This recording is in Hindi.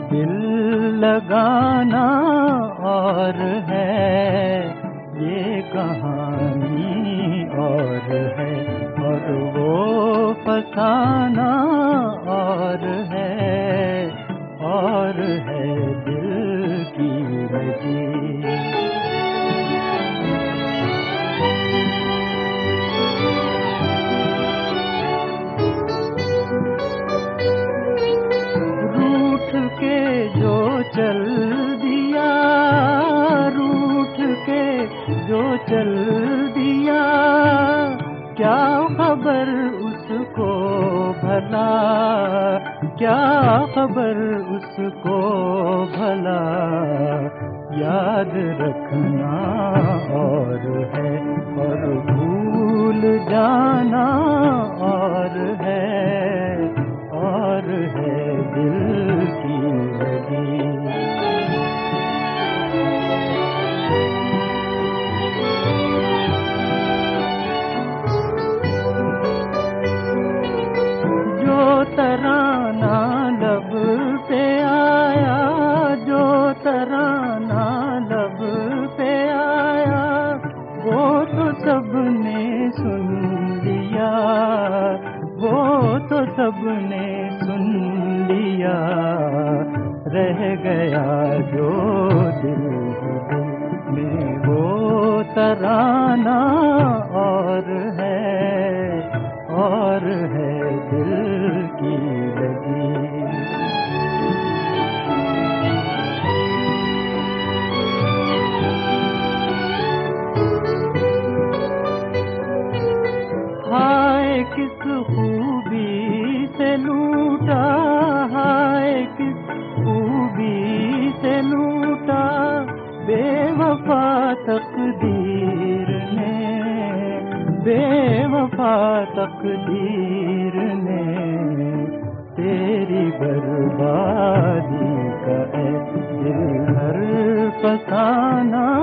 दिल लगाना और है, ये कहानी और है, और वो फसाना और है दिल की लगी। रूठ के जो चल दिया, रूठ के जो चल दिया, क्या खबर उसको भला, क्या खबर उसको भला। याद रखना और है, और भूल जाना और है दिल की लगी। जो तराना लब पे आया, जो तराना लब पे आया, वो तो सबने सुन लिया, वो तो सबने सुन लिया। रह गया जो दिल में वो तराना और है दिल की लगी। हाय किस खूबी से लूटा, हाय किस खूबी से लूटा, बेवफा तकदीर ने, बेवफा तकदीर ने। तेरी बर्बादी का दिल हर फसाना